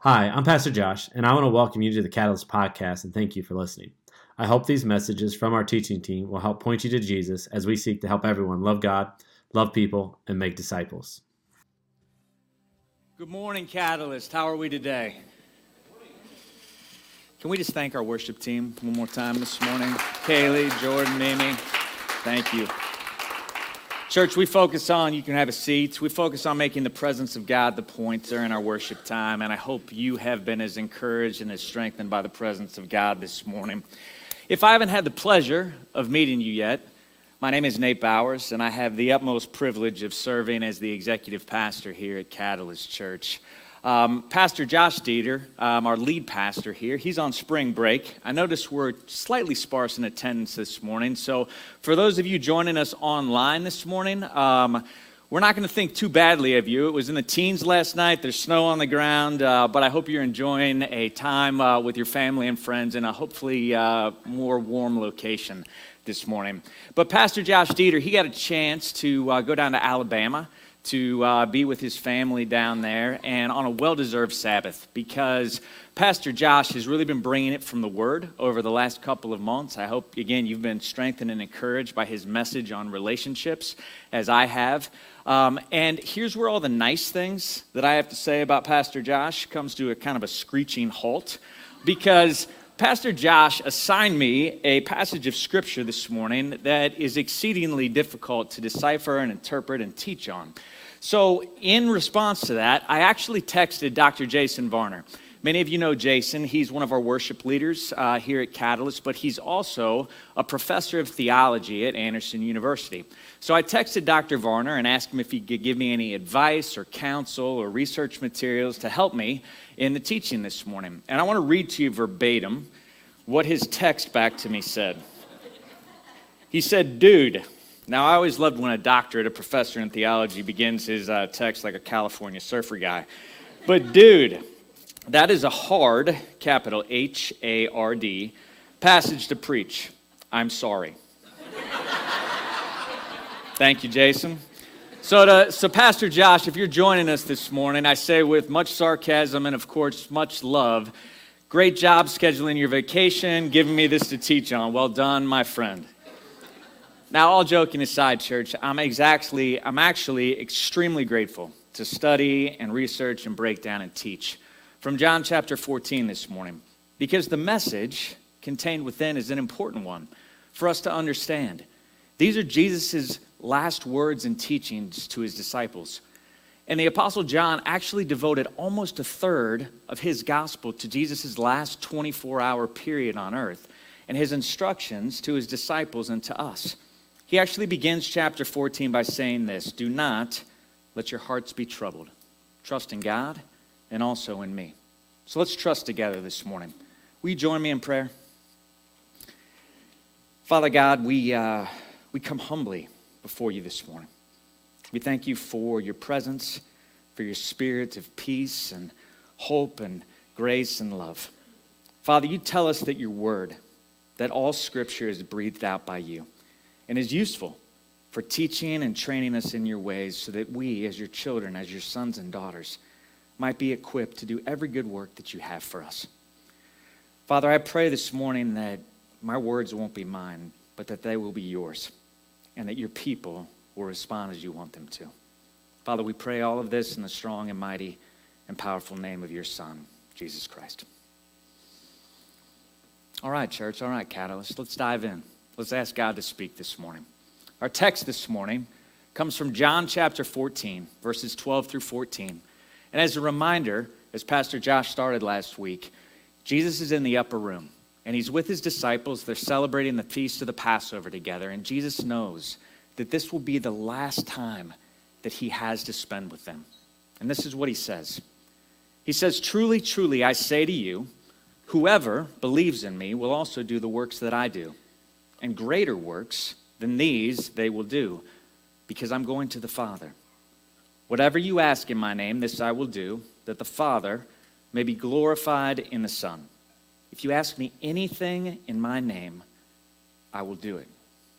Hi, I'm Pastor Josh, and I want to welcome you to the Catalyst Podcast and thank you for listening. I hope these messages from our teaching team will help point you to Jesus as we seek to help everyone love God, love people, and make disciples. Good morning, Catalyst. How are we today? Can we just thank our worship team one more time this morning? Kaylee, Jordan, Mimi, thank you. Church, we focus on, you can have a seat, we focus on making the presence of God the point during our worship time, and I hope you have been as encouraged and as strengthened by the presence of God this morning. If I haven't had the pleasure of meeting you yet, my name is Nate Bowers, and I have the utmost privilege of serving as the executive pastor here at Catalyst Church. Pastor Josh Dieter, our lead pastor here, he's on spring break. I noticed we're slightly sparse in attendance this morning, so for those of you joining us online this morning, we're not going to think too badly of you. It was in the teens last night. There's snow on the ground, but I hope you're enjoying a time with your family and friends in a hopefully more warm location this morning. But Pastor Josh Dieter, he got a chance to go down to Alabama to be with his family down there, and on a well-deserved Sabbath, because Pastor Josh has really been bringing it from the Word over the last couple of months. I hope, again, you've been strengthened and encouraged by his message on relationships, as I have. And here's where all the nice things that I have to say about Pastor Josh comes to a kind of a screeching halt, because Pastor Josh assigned me a passage of Scripture this morning that is exceedingly difficult to decipher and interpret and teach on. So in response to that, I actually texted Dr. Jason Varner. Many of you know Jason. He's one of our worship leaders here at Catalyst, but he's also a professor of theology at Anderson University. So I texted Dr. Varner and asked him if he could give me any advice or counsel or research materials to help me in the teaching this morning. And I want to read to you verbatim what his text back to me said. He said, "Dude," now I always loved when a doctorate, a professor in theology, begins his text like a California surfer guy. But dude, that is a hard, capital H-A-R-D, passage to preach. I'm sorry. Thank you, Jason. So Pastor Josh, if you're joining us this morning, I say with much sarcasm and, of course, much love, great job scheduling your vacation, giving me this to teach on. Well done, my friend. Now, all joking aside, church, I'm actually extremely grateful to study and research and break down and teach from John chapter 14 this morning, because the message contained within is an important one for us to understand. These are Jesus' last words and teachings to his disciples. And the Apostle John actually devoted almost a third of his gospel to Jesus' last 24-hour period on earth and his instructions to his disciples and to us. He actually begins chapter 14 by saying this: "Do not let your hearts be troubled. Trust in God and also in me." So let's trust together this morning. Will you join me in prayer? Father God, we come humbly before you this morning. We thank you for your presence, for your spirit of peace and hope and grace and love. Father, you tell us that your word, that all scripture is breathed out by you and is useful for teaching and training us in your ways, so that we, as your children, as your sons and daughters, might be equipped to do every good work that you have for us. Father, I pray this morning that my words won't be mine, but that they will be yours, and that your people will respond as you want them to. Father, we pray all of this in the strong and mighty and powerful name of your Son, Jesus Christ. All right, church. All right, Catalyst. Let's dive in. Let's ask God to speak this morning. Our text this morning comes from John chapter 14, verses 12 through 14. And as a reminder, as Pastor Josh started last week, Jesus is in the upper room, and he's with his disciples. They're celebrating the feast of the Passover together, and Jesus knows that this will be the last time that he has to spend with them. And this is what he says. He says, "Truly, truly, I say to you, whoever believes in me will also do the works that I do. And greater works than these they will do, because I'm going to the Father. Whatever you ask in my name, this I will do, that the Father may be glorified in the Son. If you ask me anything in my name, I will do it."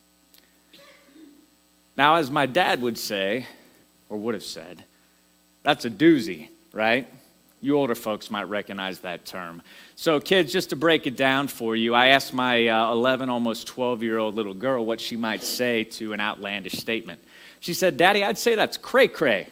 Now, as my dad would say, or would have said, that's a doozy, right? You older folks might recognize that term. So kids, just to break it down for you, I asked my 11, almost 12-year-old little girl what she might say to an outlandish statement. She said, "Daddy, I'd say that's cray-cray."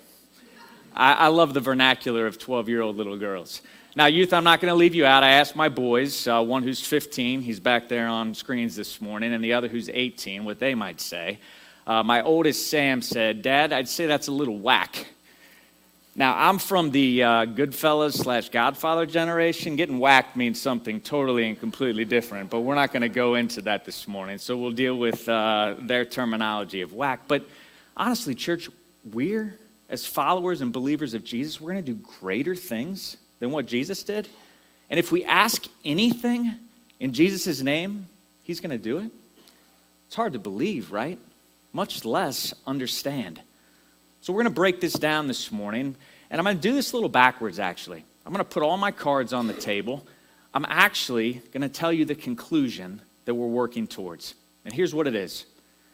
I love the vernacular of 12-year-old little girls. Now, youth, I'm not going to leave you out. I asked my boys, one who's 15, he's back there on screens this morning, and the other who's 18, what they might say. My oldest, Sam, said, "Dad, I'd say that's a little whack." Now, I'm from the Goodfellas / Godfather generation. Getting whacked means something totally and completely different, but we're not going to go into that this morning, so we'll deal with their terminology of whack. But honestly, church, we're, as followers and believers of Jesus, we're going to do greater things than what Jesus did. And if we ask anything in Jesus' name, he's going to do it. It's hard to believe, right? Much less understand. So we're going to break this down this morning, and I'm going to do this a little backwards, actually. I'm going to put all my cards on the table. I'm actually going to tell you the conclusion that we're working towards. And here's what it is.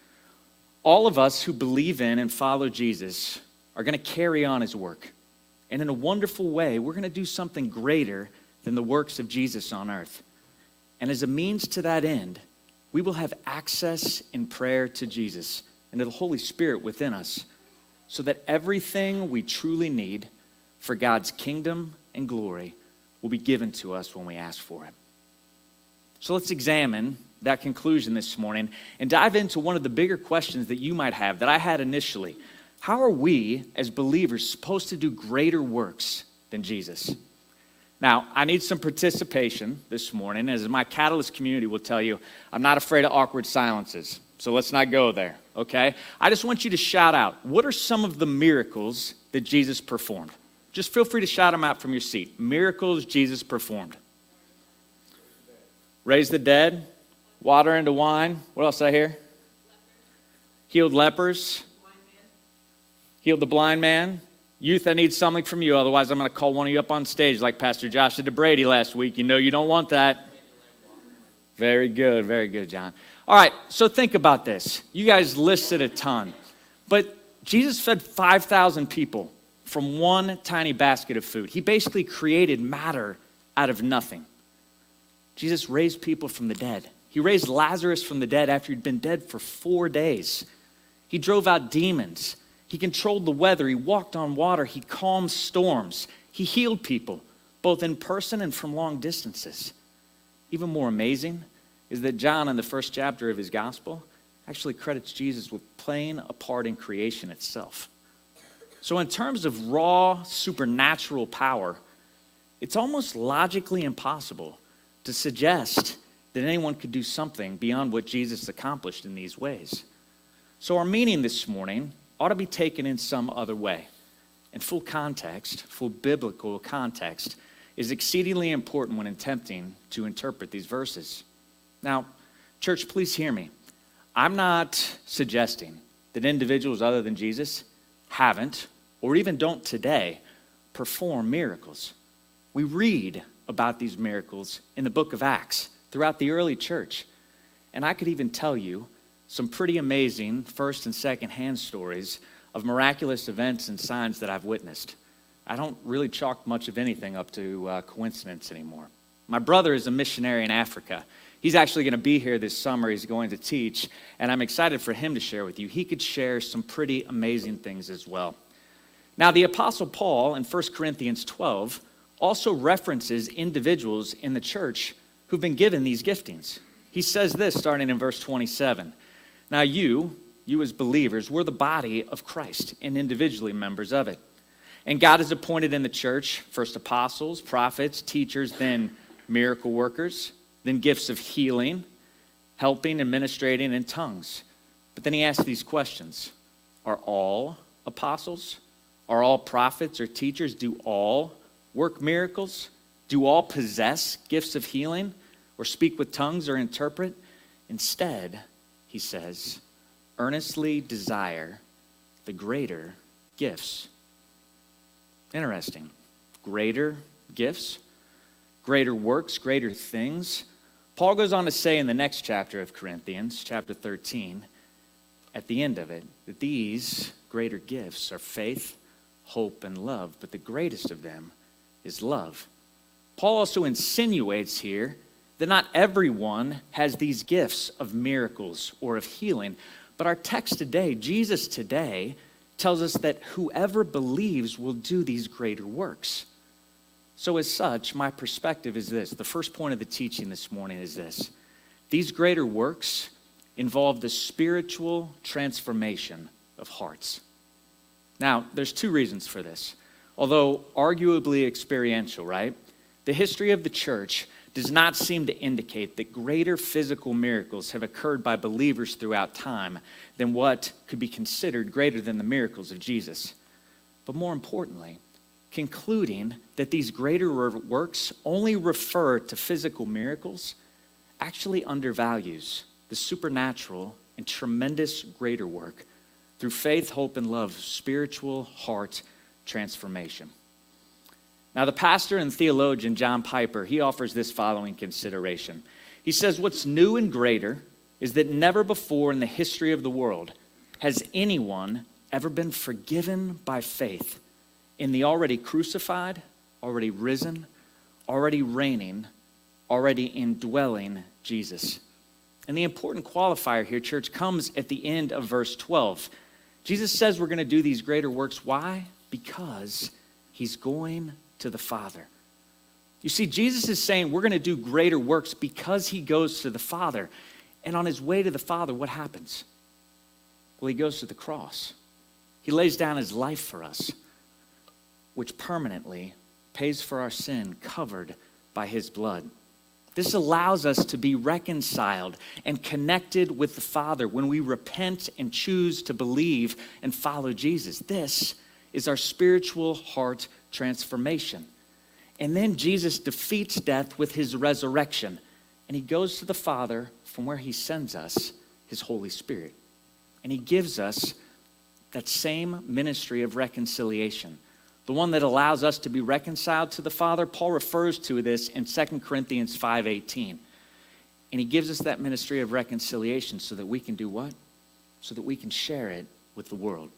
All of us who believe in and follow Jesus are going to carry on his work. And in a wonderful way, we're going to do something greater than the works of Jesus on earth. And as a means to that end, we will have access in prayer to Jesus and to the Holy Spirit within us, so that everything we truly need for God's kingdom and glory will be given to us when we ask for it. So let's examine that conclusion this morning and dive into one of the bigger questions that you might have, that I had initially. How are we as believers supposed to do greater works than Jesus? Now, I need some participation this morning. As my Catalyst community will tell you, I'm not afraid of awkward silences. So let's not go there, okay? I just want you to shout out, what are some of the miracles that Jesus performed? Just feel free to shout them out from your seat. Miracles Jesus performed. Raised the dead, water into wine. What else did I hear? Healed lepers. Healed the blind man. Youth, I need something from you. Otherwise, I'm going to call one of you up on stage like Pastor Josh did to Brady last week. You know you don't want that. Very good, John. All right, so think about this. You guys listed a ton. But Jesus fed 5,000 people from one tiny basket of food. He basically created matter out of nothing. Jesus raised people from the dead. He raised Lazarus from the dead after he'd been dead for 4 days. He drove out demons. He controlled the weather. He walked on water. He calmed storms. He healed people, both in person and from long distances. Even more amazing is that John, in the first chapter of his gospel, actually credits Jesus with playing a part in creation itself. So in terms of raw supernatural power, it's almost logically impossible to suggest that anyone could do something beyond what Jesus accomplished in these ways. So our meaning this morning ought to be taken in some other way. And full context, full biblical context, is exceedingly important when attempting to interpret these verses. Now, church, please hear me. I'm not suggesting that individuals other than Jesus haven't, or even don't today, perform miracles. We read about these miracles in the book of Acts throughout the early church. And I could even tell you some pretty amazing first and second hand stories of miraculous events and signs that I've witnessed. I don't really chalk much of anything up to coincidence anymore. My brother is a missionary in Africa. He's actually going to be here this summer. He's going to teach, and I'm excited for him to share with you. He could share some pretty amazing things as well. Now, the Apostle Paul in 1 Corinthians 12 also references individuals in the church who've been given these giftings. He says this starting in verse 27. Now you as believers, we're the body of Christ and individually members of it. And God has appointed in the church first apostles, prophets, teachers, then miracle workers, then gifts of healing, helping, administrating, and tongues. But then he asks these questions. Are all apostles? Are all prophets or teachers? Do all work miracles? Do all possess gifts of healing or speak with tongues or interpret? Instead, he says, earnestly desire the greater gifts. Interesting. Greater gifts, greater works, greater things. Paul goes on to say in the next chapter of Corinthians, chapter 13, at the end of it, that these greater gifts are faith, hope, and love, but the greatest of them is is love. Paul also insinuates here that not everyone has these gifts of miracles or of healing. But our text today, Jesus today, tells us that whoever believes will do these greater works. So as such, my perspective is this. The first point of the teaching this morning is this. These greater works involve the spiritual transformation of hearts. Now, there's two reasons for this. Although arguably experiential, right? The history of the church does not seem to indicate that greater physical miracles have occurred by believers throughout time than what could be considered greater than the miracles of Jesus. But more importantly, concluding that these greater works only refer to physical miracles actually undervalues the supernatural and tremendous greater work through faith, hope, and love, spiritual heart transformation. Now, the pastor and theologian John Piper, he offers this following consideration. He says, what's new and greater is that never before in the history of the world has anyone ever been forgiven by faith in the already crucified, already risen, already reigning, already indwelling Jesus. And the important qualifier here, church, comes at the end of verse 12. Jesus says we're going to do these greater works. Why? Because he's going to the Father. You see, Jesus is saying we're going to do greater works because he goes to the Father. And on his way to the Father, what happens? Well, he goes to the cross. He lays down his life for us, which permanently pays for our sin, covered by his blood. This allows us to be reconciled and connected with the Father when we repent and choose to believe and follow Jesus. This is our spiritual heart transformation. And then Jesus defeats death with his resurrection, and he goes to the Father from where he sends us his Holy Spirit. And he gives us that same ministry of reconciliation, the one that allows us to be reconciled to the Father. Paul refers to this in 2 Corinthians 5:18. And he gives us that ministry of reconciliation so that we can do what? So that we can share it with the world.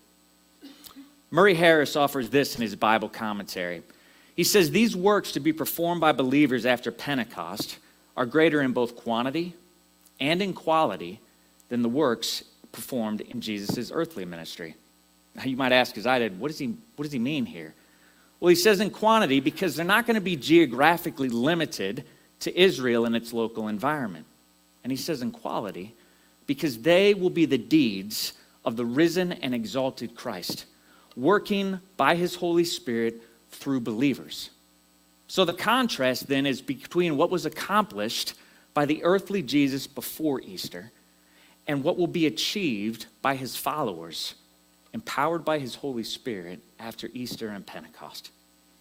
Murray Harris offers this in his Bible commentary. He says, these works to be performed by believers after Pentecost are greater in both quantity and in quality than the works performed in Jesus' earthly ministry. Now you might ask, as I did, what does he mean here? Well, he says in quantity because they're not going to be geographically limited to Israel and its local environment. And he says in quality because they will be the deeds of the risen and exalted Christ, working by his Holy Spirit through believers. So the contrast then is between what was accomplished by the earthly Jesus before Easter and what will be achieved by his followers, empowered by his Holy Spirit after Easter and Pentecost.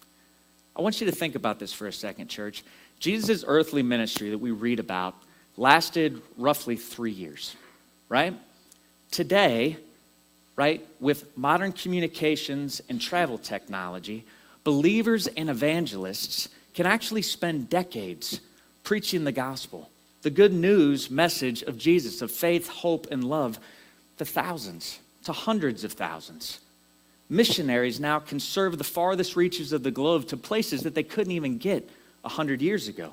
I want you to think about this for a second, church. Jesus' earthly ministry that we read about lasted roughly 3 years, right? Today, right, with modern communications and travel technology, believers and evangelists can actually spend decades preaching the gospel, the good news message of Jesus, of faith, hope, and love to thousands, to hundreds of thousands. Missionaries now can serve the farthest reaches of the globe to places that they couldn't even get 100 years ago.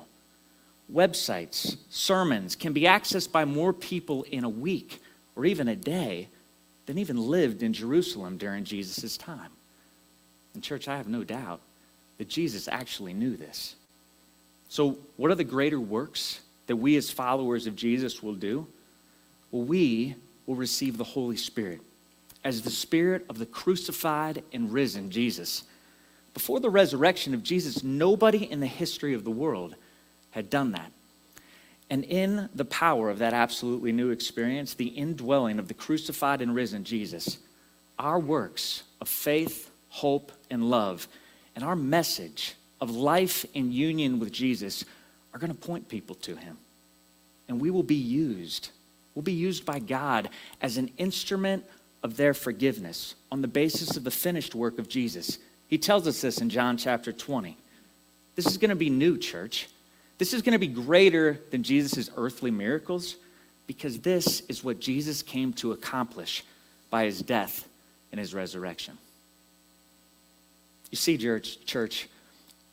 Websites, sermons can be accessed by more people in a week or even a day than even lived in Jerusalem during Jesus' time. And church, I have no doubt that Jesus actually knew this. So what are the greater works that we as followers of Jesus will do? Well, we will receive the Holy Spirit as the Spirit of the crucified and risen Jesus. Before the resurrection of Jesus, nobody in the history of the world had done that. And in the power of that absolutely new experience, the indwelling of the crucified and risen Jesus, our works of faith, hope, and love, and our message of life in union with Jesus are going to point people to him. And we will be used. We'll be used by God as an instrument of their forgiveness on the basis of the finished work of Jesus. He tells us this in John chapter 20. This is going to be new, church. This is going to be greater than Jesus' earthly miracles because this is what Jesus came to accomplish by his death and his resurrection. You see, church,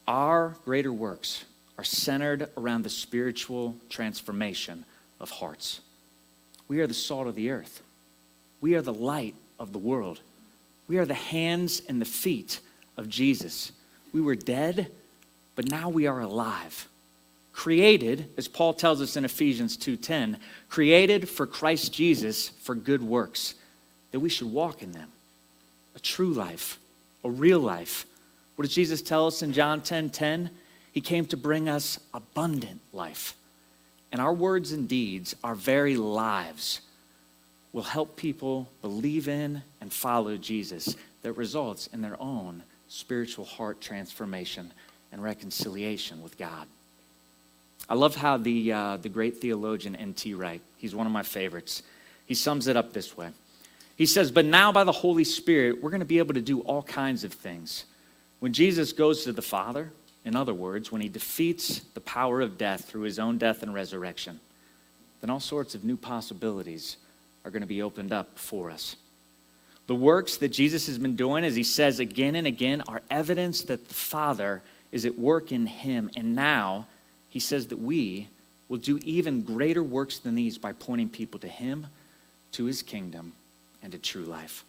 Our greater works are centered around the spiritual transformation of hearts. We are the salt of the earth. We are the light of the world. We are the hands and the feet of Jesus. We were dead, but now we are alive. Created, as Paul tells us in Ephesians 2:10, created for Christ Jesus for good works, that we should walk in them. A true life, a real life. What does Jesus tell us in John 10:10? He came to bring us abundant life. And our words and deeds, our very lives, will help people believe in and follow Jesus that results in their own spiritual heart transformation and reconciliation with God. I love how the great theologian N.T. Wright, he's one of my favorites, he sums it up this way. He says, but now by the Holy Spirit, we're going to be able to do all kinds of things. When Jesus goes to the Father, in other words, when he defeats the power of death through his own death and resurrection, then all sorts of new possibilities are going to be opened up for us. The works that Jesus has been doing, as he says again and again, are evidence that the Father is at work in him. And now he says that we will do even greater works than these by pointing people to him, to his kingdom, and to true life.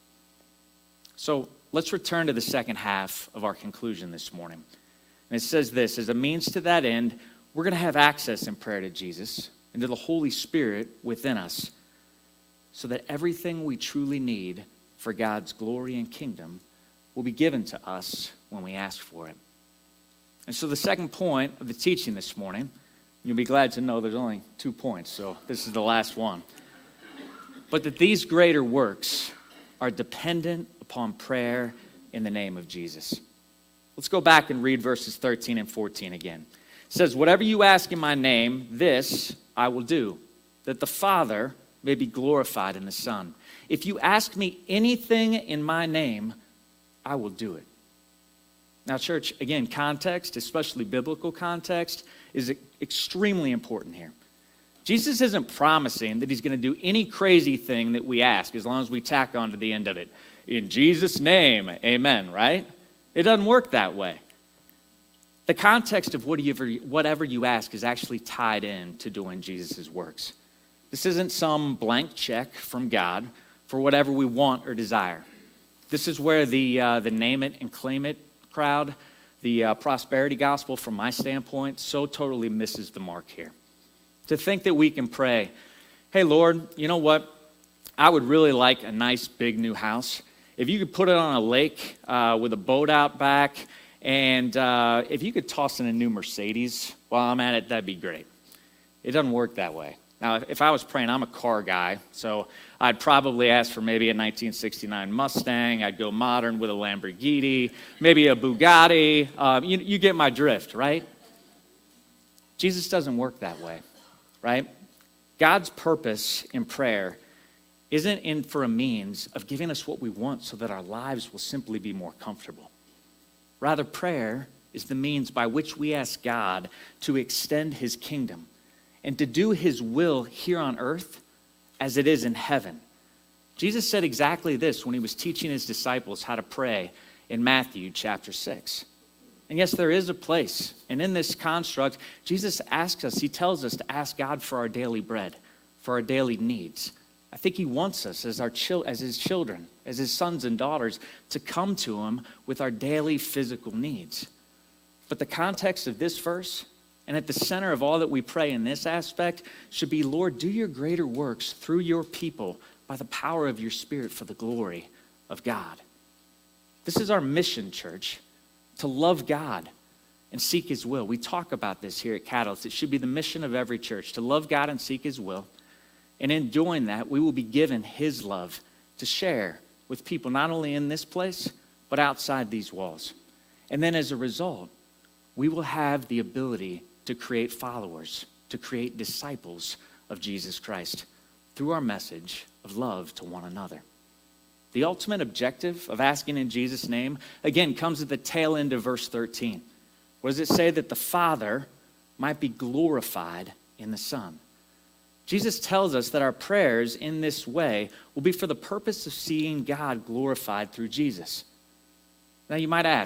So let's return to the second half of our conclusion this morning. And it says this, as a means to that end, we're going to have access in prayer to Jesus and to the Holy Spirit within us, so that everything we truly need for God's glory and kingdom will be given to us when we ask for it. And so the second point of the teaching this morning, you'll be glad to know there's only 2 points, so this is the last one. But that these greater works are dependent upon prayer in the name of Jesus. Let's go back and read verses 13 and 14 again. It says, whatever you ask in my name, this I will do, that the Father may be glorified in the Son. If you ask me anything in my name, I will do it. Now, church, again, context, especially biblical context, is extremely important here. Jesus isn't promising that he's going to do any crazy thing that we ask as long as we tack on to the end of it. In Jesus' name, amen, right? It doesn't work that way. The context of whatever you ask is actually tied in to doing Jesus' works. This isn't some blank check from God for whatever we want or desire. This is where the name it and claim it crowd, the prosperity gospel from my standpoint, so totally misses the mark here. To think that we can pray, hey, Lord, you know what? I would really like a nice big new house. If you could put it on a lake with a boat out back, and if you could toss in a new Mercedes while I'm at it, that'd be great. It doesn't work that way. Now, if I was praying, I'm a car guy, so I'd probably ask for maybe a 1969 Mustang. I'd go modern with a Lamborghini, maybe a Bugatti. You get my drift, right? Jesus doesn't work that way, right? God's purpose in prayer isn't in for a means of giving us what we want so that our lives will simply be more comfortable. Rather, prayer is the means by which we ask God to extend his kingdom and to do his will here on earth as it is in heaven. Jesus said exactly this when he was teaching his disciples how to pray in Matthew chapter 6. And yes, there is a place. And in this construct, Jesus asks us, he tells us to ask God for our daily bread, for our daily needs. I think he wants us as his children, as his sons and daughters, to come to him with our daily physical needs. But the context of this verse, and at the center of all that we pray in this aspect, should be, Lord, do your greater works through your people by the power of your Spirit for the glory of God. This is our mission, church, to love God and seek his will. We talk about this here at Catalyst. It should be the mission of every church, to love God and seek his will. And in doing that, we will be given his love to share with people not only in this place, but outside these walls. And then as a result, we will have the ability to create followers, to create disciples of Jesus Christ through our message of love to one another. The ultimate objective of asking in Jesus' name, again, comes at the tail end of verse 13. What does it say? That the Father might be glorified in the Son. Jesus tells us that our prayers in this way will be for the purpose of seeing God glorified through Jesus. Now you might ask,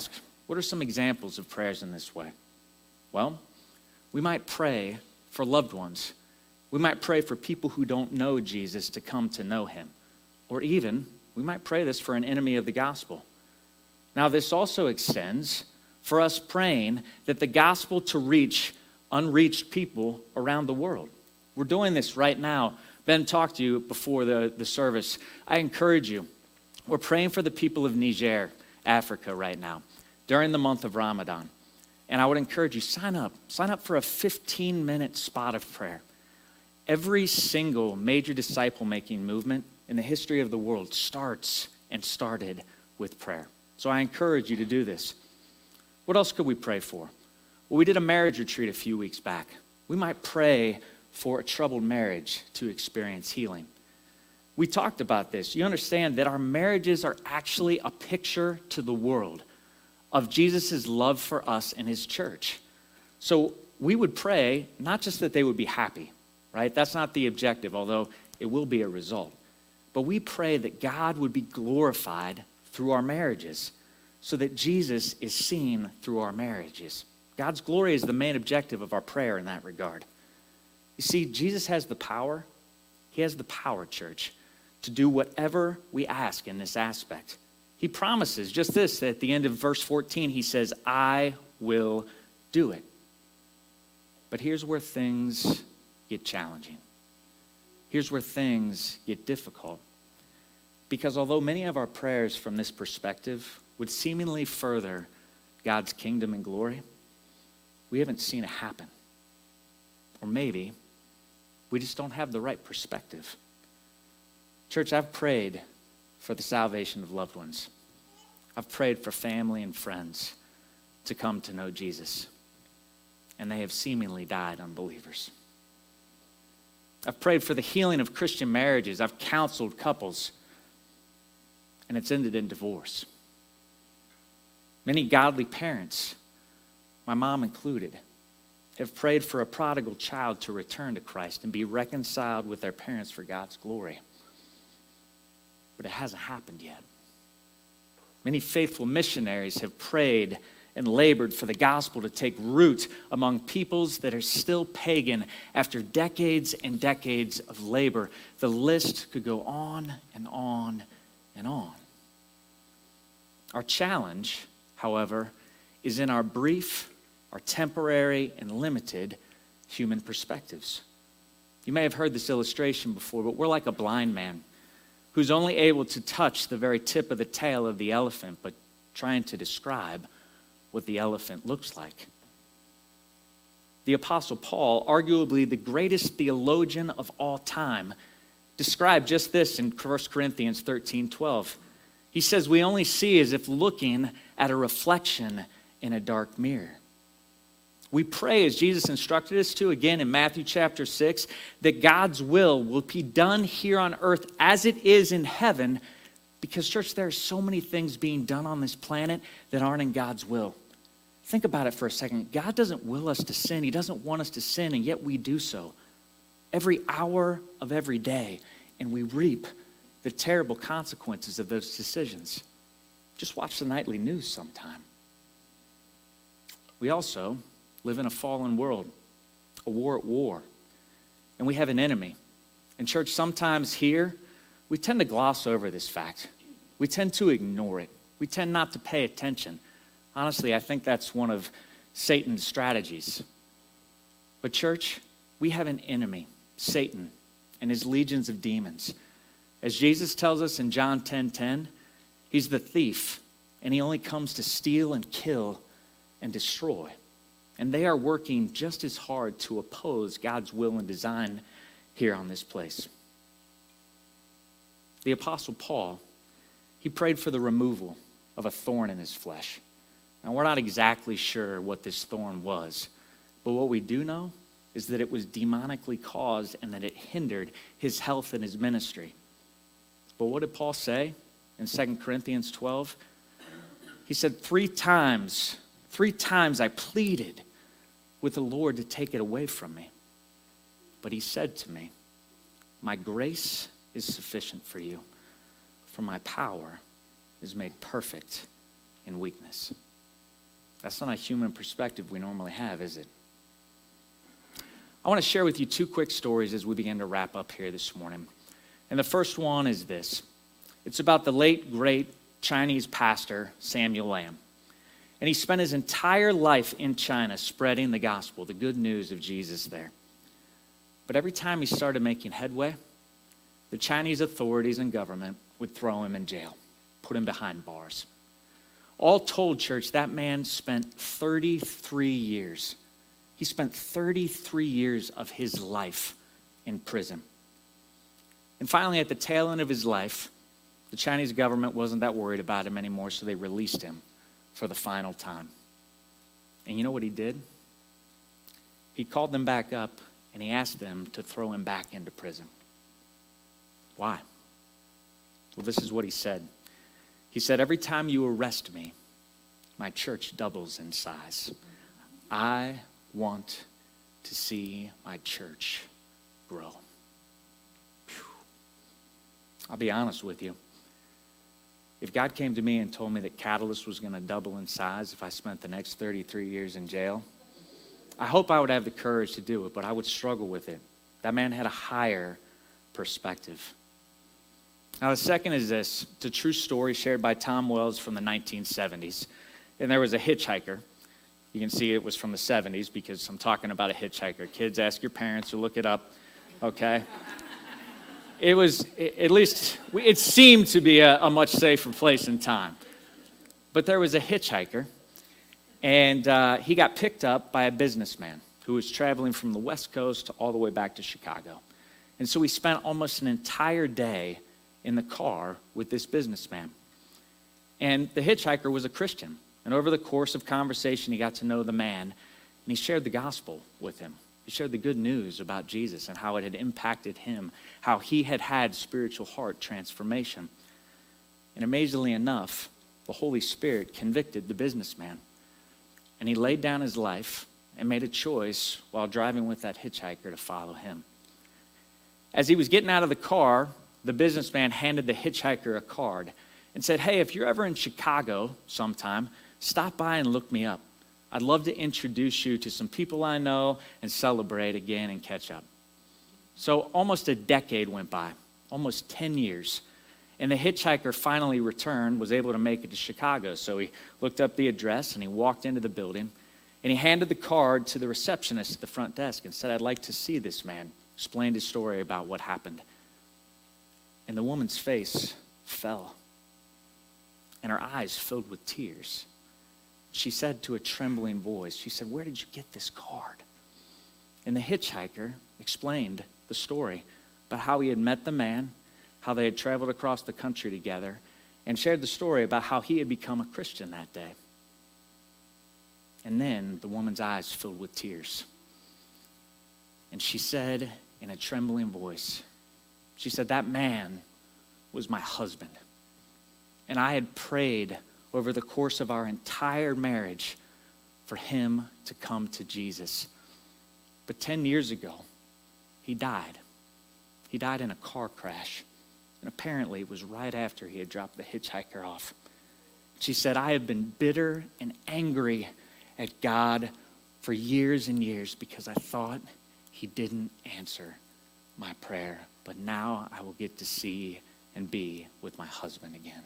What are some examples of prayers in this way? Well, we might pray for loved ones. We might pray for people who don't know Jesus to come to know him. Or even, we might pray this for an enemy of the gospel. Now, this also extends for us praying that the gospel to reach unreached people around the world. We're doing this right now. Ben talked to you before the service. I encourage you. We're praying for the people of Niger, Africa right now, during the month of Ramadan. And I would encourage you, sign up. Sign up for a 15-minute spot of prayer. Every single major disciple-making movement in the history of the world starts and started with prayer. So I encourage you to do this. What else could we pray for? Well, we did a marriage retreat a few weeks back. We might pray for a troubled marriage to experience healing. We talked about this. You understand that our marriages are actually a picture to the world of Jesus' love for us and his church. So we would pray not just that they would be happy, right? That's not the objective, although it will be a result. But we pray that God would be glorified through our marriages so that Jesus is seen through our marriages. God's glory is the main objective of our prayer in that regard. You see, Jesus has the power. He has the power, church, to do whatever we ask in this aspect. He promises just this, that at the end of verse 14, he says, I will do it. But here's where things get challenging. Here's where things get difficult. Because although many of our prayers from this perspective would seemingly further God's kingdom and glory, we haven't seen it happen. Or maybe we just don't have the right perspective. Church, I've prayed for the salvation of loved ones. I've prayed for family and friends to come to know Jesus, and they have seemingly died unbelievers. I've prayed for the healing of Christian marriages. I've counseled couples, and it's ended in divorce. Many godly parents, my mom included, have prayed for a prodigal child to return to Christ and be reconciled with their parents for God's glory. But it hasn't happened yet. Many faithful missionaries have prayed and labored for the gospel to take root among peoples that are still pagan after decades and decades of labor. The list could go on and on and on. Our challenge, however, is in our brief, our temporary, and limited human perspectives. You may have heard this illustration before, but we're like a blind man who's only able to touch the very tip of the tail of the elephant, but trying to describe what the elephant looks like. The Apostle Paul, arguably the greatest theologian of all time, described just this in 1 Corinthians 13:12. He says, we only see as if looking at a reflection in a dark mirror. We pray, as Jesus instructed us to, again in Matthew chapter 6, that God's will be done here on earth as it is in heaven, because, church, there are so many things being done on this planet that aren't in God's will. Think about it for a second. God doesn't will us to sin. He doesn't want us to sin, and yet we do so every hour of every day, and we reap the terrible consequences of those decisions. Just watch the nightly news sometime. We also live in a fallen world, a war at war, and we have an enemy. And church, sometimes here, we tend to gloss over this fact. We tend to ignore it. We tend not to pay attention. Honestly, I think that's one of Satan's strategies. But church, we have an enemy, Satan, and his legions of demons. As Jesus tells us in John 10:10, he's the thief, and he only comes to steal and kill and destroy. And they are working just as hard to oppose God's will and design here on this place. The Apostle Paul, he prayed for the removal of a thorn in his flesh. Now, we're not exactly sure what this thorn was, but what we do know is that it was demonically caused and that it hindered his health and his ministry. But what did Paul say in 2 Corinthians 12? He said, three times I pleaded with the Lord to take it away from me. But he said to me, my grace is sufficient for you, for my power is made perfect in weakness. That's not a human perspective we normally have, is it? I want to share with you two quick stories as we begin to wrap up here this morning. And the first one is this. It's about the late, great Chinese pastor, Samuel Lamb. And he spent his entire life in China spreading the gospel, the good news of Jesus there. But every time he started making headway, the Chinese authorities and government would throw him in jail, put him behind bars. All told, church, that man spent 33 years. He spent 33 years of his life in prison. And finally, at the tail end of his life, the Chinese government wasn't that worried about him anymore, so they released him for the final time. And you know what he did? He called them back up and he asked them to throw him back into prison. Why? Well, this is what he said. He said, every time you arrest me, my church doubles in size. I want to see my church grow. Whew. I'll be honest with you. If God came to me and told me that Catalyst was going to double in size if I spent the next 33 years in jail, I hope I would have the courage to do it, but I would struggle with it. That man had a higher perspective. Now, the second is this. It's a true story shared by Tom Wells from the 1970s. And there was a hitchhiker. You can see it was from the 70s because I'm talking about a hitchhiker. Kids, ask your parents or look it up, okay? It was, at least, it seemed to be a much safer place and time. But there was a hitchhiker, and he got picked up by a businessman who was traveling from the West Coast all the way back to Chicago. And so he spent almost an entire day in the car with this businessman. And the hitchhiker was a Christian. And over the course of conversation, he got to know the man, and he shared the gospel with him. He shared the good news about Jesus and how it had impacted him, how he had had spiritual heart transformation. And amazingly enough, the Holy Spirit convicted the businessman. And he laid down his life and made a choice while driving with that hitchhiker to follow him. As he was getting out of the car, the businessman handed the hitchhiker a card and said, hey, if you're ever in Chicago sometime, stop by and look me up. I'd love to introduce you to some people I know and celebrate again and catch up. So almost a decade went by, almost 10 years. And the hitchhiker finally returned, was able to make it to Chicago. So he looked up the address and he walked into the building and he handed the card to the receptionist at the front desk and said, I'd like to see this man. Explained his story about what happened. And the woman's face fell, and her eyes filled with tears. She said to a trembling voice, she said, where did you get this card? And the hitchhiker explained the story about how he had met the man, how they had traveled across the country together, and shared the story about how he had become a Christian that day. And then the woman's eyes filled with tears. And she said in a trembling voice, she said, that man was my husband. And I had prayed over the course of our entire marriage for him to come to Jesus. But 10 years ago, he died. He died in a car crash. And apparently it was right after he had dropped the hitchhiker off. She said, I have been bitter and angry at God for years and years because I thought he didn't answer my prayer. But now I will get to see and be with my husband again.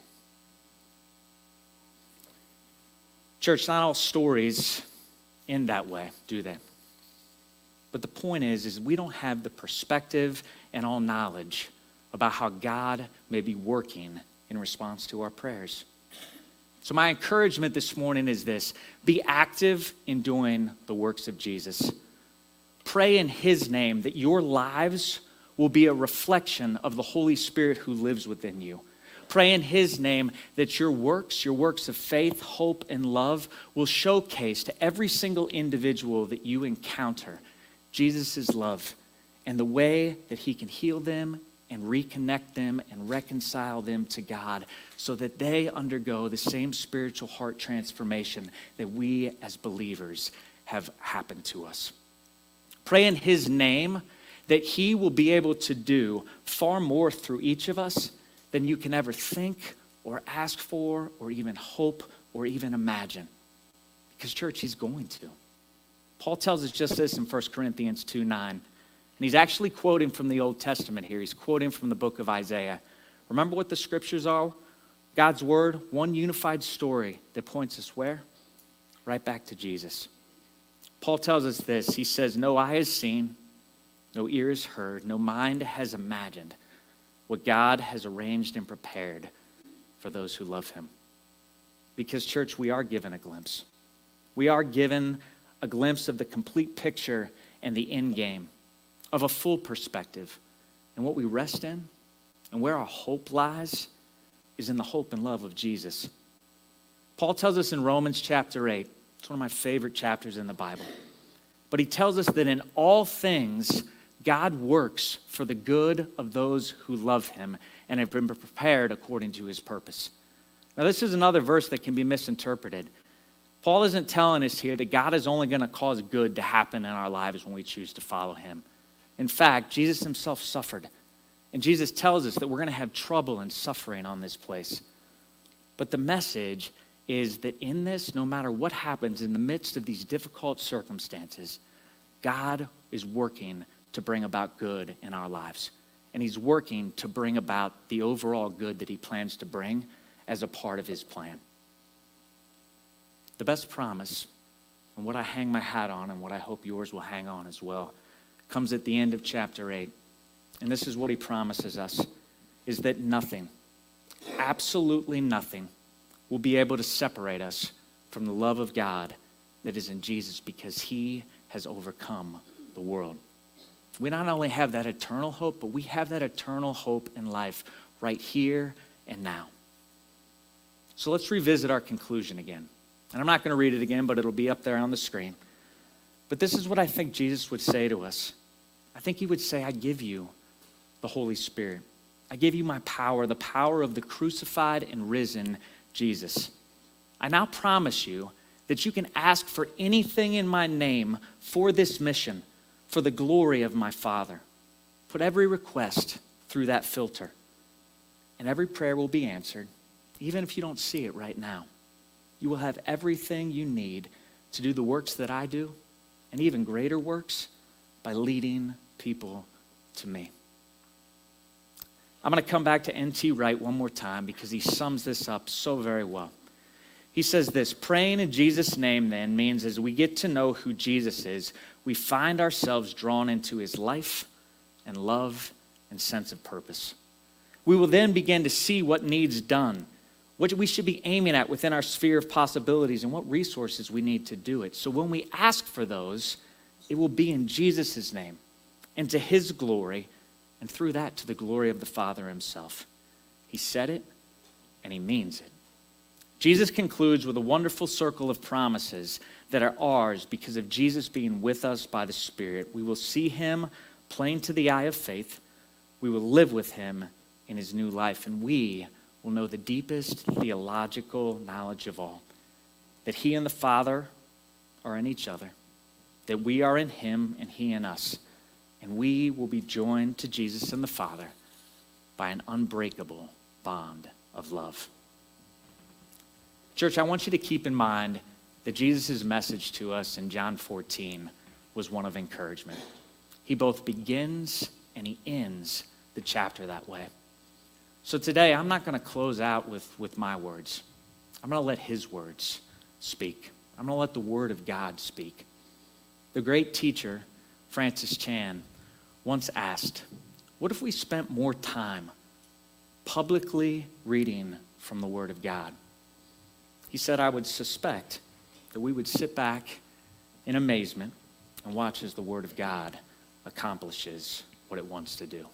Church, not all stories end that way, do they? But the point is we don't have the perspective and all knowledge about how God may be working in response to our prayers. So my encouragement this morning is this: be active in doing the works of Jesus. Pray in his name that your lives will be a reflection of the Holy Spirit who lives within you. Pray in his name that your works of faith, hope, and love will showcase to every single individual that you encounter Jesus' love and the way that he can heal them and reconnect them and reconcile them to God so that they undergo the same spiritual heart transformation that we as believers have happened to us. Pray in his name that he will be able to do far more through each of us than you can ever think or ask for or even hope or even imagine. Because, church, he's going to. Paul tells us just this in 1 Corinthians 2:9. And he's actually quoting from the Old Testament here. He's quoting from the book of Isaiah. Remember what the scriptures are? God's word, one unified story that points us where? Right back to Jesus. Paul tells us this. He says, no eye has seen, no ear has heard, no mind has imagined what God has arranged and prepared for those who love him. Because, church, we are given a glimpse. We are given a glimpse of the complete picture and the end game, of a full perspective. And what we rest in and where our hope lies is in the hope and love of Jesus. Paul tells us in Romans chapter 8, it's one of my favorite chapters in the Bible. But he tells us that in all things, God works for the good of those who love him and have been prepared according to his purpose. Now, this is another verse that can be misinterpreted. Paul isn't telling us here that God is only going to cause good to happen in our lives when we choose to follow him. In fact, Jesus himself suffered. And Jesus tells us that we're going to have trouble and suffering on this place. But the message is that in this, no matter what happens in the midst of these difficult circumstances, God is working to bring about good in our lives. And he's working to bring about the overall good that he plans to bring as a part of his plan. The best promise, and what I hang my hat on, and what I hope yours will hang on as well, comes at the end of chapter 8. And this is what he promises us, is that nothing, absolutely nothing, will be able to separate us from the love of God that is in Jesus, because he has overcome the world. We not only have that eternal hope, but we have that eternal hope in life right here and now. So let's revisit our conclusion again. And I'm not going to read it again, but it'll be up there on the screen. But this is what I think Jesus would say to us. I think he would say, I give you the Holy Spirit. I give you my power, the power of the crucified and risen Jesus. I now promise you that you can ask for anything in my name for this mission, for the glory of my Father. Put every request through that filter, and every prayer will be answered, even if you don't see it right now. You will have everything you need to do the works that I do, and even greater works, by leading people to me. I'm going to come back to N.T. Wright one more time because he sums this up so very well. He says this, praying in Jesus' name then means as we get to know who Jesus is, we find ourselves drawn into his life and love and sense of purpose. We will then begin to see what needs done, what we should be aiming at within our sphere of possibilities, and what resources we need to do it. So when we ask for those, it will be in Jesus' name and to his glory, and through that to the glory of the Father himself. He said it, and he means it. Jesus concludes with a wonderful circle of promises that are ours because of Jesus being with us by the Spirit. We will see him plain to the eye of faith. We will live with him in his new life, and we will know the deepest theological knowledge of all, that he and the Father are in each other, that we are in him and he in us, and we will be joined to Jesus and the Father by an unbreakable bond of love. Church, I want you to keep in mind that Jesus' message to us in John 14 was one of encouragement. He both begins and he ends the chapter that way. So today, I'm not going to close out with my words. I'm going to let his words speak. I'm going to let the word of God speak. The great teacher, Francis Chan, once asked, what if we spent more time publicly reading from the word of God? He said, I would suspect that we would sit back in amazement and watch as the word of God accomplishes what it wants to do.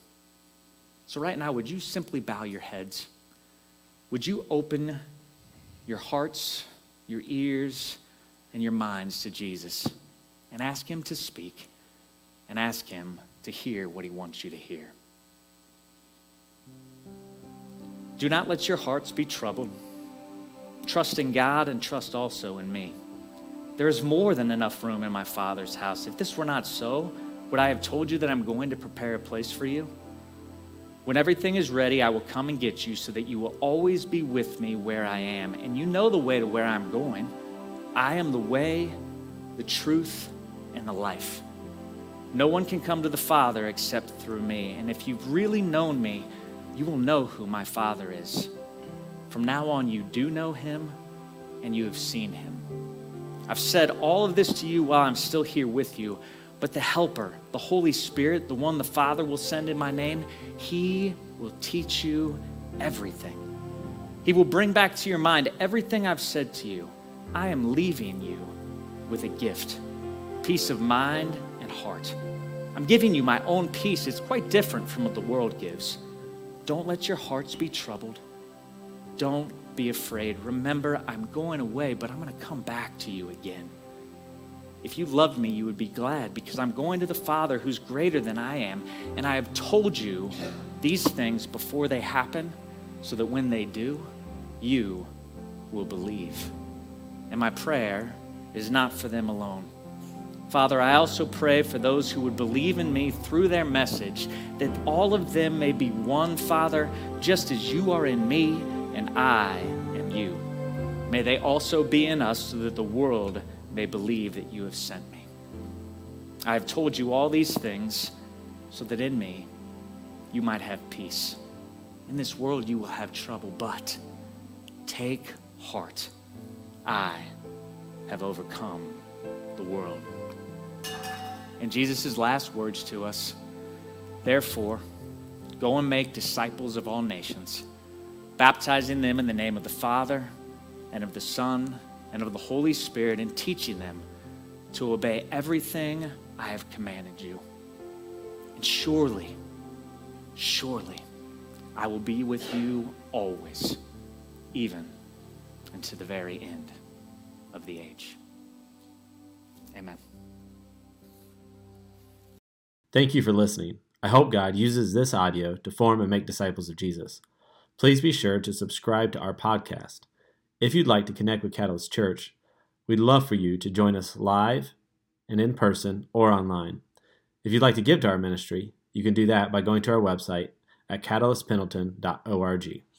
So right now, would you simply bow your heads? Would you open your hearts, your ears, and your minds to Jesus and ask him to speak and ask him to hear what he wants you to hear? Do not let your hearts be troubled. Trust in God and trust also in me. There is more than enough room in my Father's house. If this were not so, would I have told you that I'm going to prepare a place for you? When everything is ready, I will come and get you so that you will always be with me where I am. And you know the way to where I'm going. I am the way, the truth, and the life. No one can come to the Father except through me. And if you've really known me, you will know who my Father is. From now on, you do know him, and you have seen him. I've said all of this to you while I'm still here with you, but the Helper, the Holy Spirit, the one the Father will send in my name, he will teach you everything. He will bring back to your mind everything I've said to you. I am leaving you with a gift, peace of mind and heart. I'm giving you my own peace. It's quite different from what the world gives. Don't let your hearts be troubled. Don't be afraid. Remember, I'm going away, but I'm going to come back to you again. If you loved me, you would be glad, because I'm going to the Father who's greater than I am, and I have told you these things before they happen, so that when they do, you will believe. And my prayer is not for them alone. Father, I also pray for those who would believe in me through their message, that all of them may be one, Father, just as you are in me and I am you. May they also be in us, so that the world may believe that you have sent me. I have told you all these things so that in me you might have peace. In this world you will have trouble, but take heart. I have overcome the world. And Jesus' last words to us, therefore, go and make disciples of all nations, baptizing them in the name of the Father and of the Son and of the Holy Spirit, and teaching them to obey everything I have commanded you. And surely, surely, I will be with you always, even unto the very end of the age. Amen. Thank you for listening. I hope God uses this audio to form and make disciples of Jesus. Please be sure to subscribe to our podcast. If you'd like to connect with Catalyst Church, we'd love for you to join us live and in person or online. If you'd like to give to our ministry, you can do that by going to our website at catalystpendleton.org.